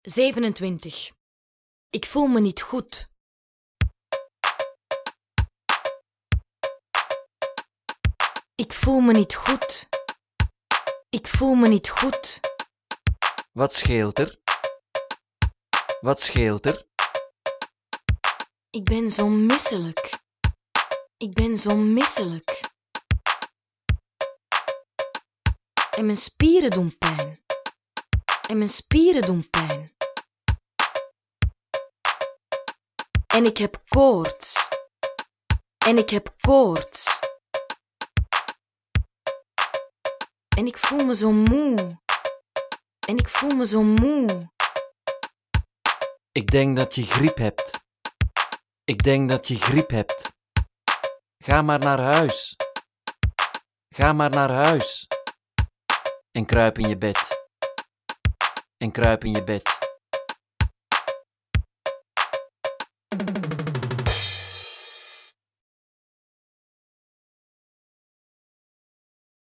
27. Ik voel me niet goed. Ik voel me niet goed. Ik voel me niet goed. Wat scheelt er? Wat scheelt er? Ik ben zo misselijk. Ik ben zo misselijk. En mijn spieren doen pijn. En mijn spieren doen pijn. En ik heb koorts. En ik heb koorts. En ik voel me zo moe. En ik voel me zo moe. Ik denk dat je griep hebt. Ik denk dat je griep hebt. Ga maar naar huis. Ga maar naar huis. En kruip in je bed. En kruip in je bed.